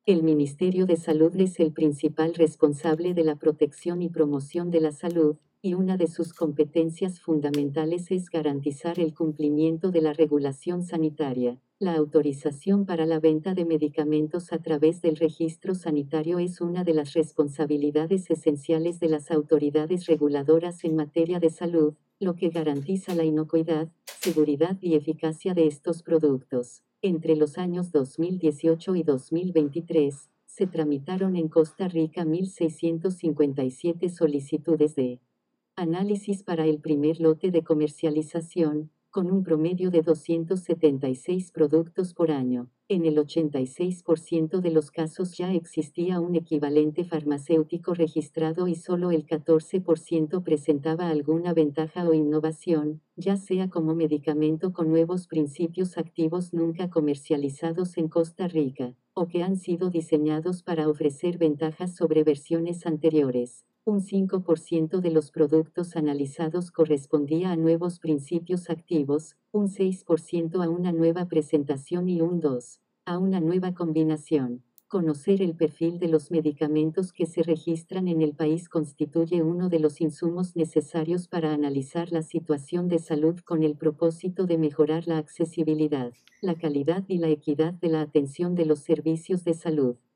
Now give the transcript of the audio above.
El Ministerio de Salud es el principal responsable de la protección y promoción de la salud, y una de sus competencias fundamentales es garantizar el cumplimiento de la regulación sanitaria. La autorización para la venta de medicamentos a través del registro sanitario es una de las responsabilidades esenciales de las autoridades reguladoras en materia de salud, lo que garantiza la inocuidad, seguridad y eficacia de estos productos. Entre los años 2018 y 2023, se tramitaron en Costa Rica 1.657 solicitudes de análisis para el primer lote de comercialización, con un promedio de 276 productos por año. En el 86% de los casos ya existía un equivalente farmacéutico registrado y solo el 14% presentaba alguna ventaja o innovación, ya sea como medicamento con nuevos principios activos nunca comercializados en Costa Rica, o que han sido diseñados para ofrecer ventajas sobre versiones anteriores. Un 5% de los productos analizados correspondía a nuevos principios activos, un 6% a una nueva presentación y un 2% a una nueva combinación. Conocer el perfil de los medicamentos que se registran en el país constituye uno de los insumos necesarios para analizar la situación de salud con el propósito de mejorar la accesibilidad, la calidad y la equidad de la atención de los servicios de salud.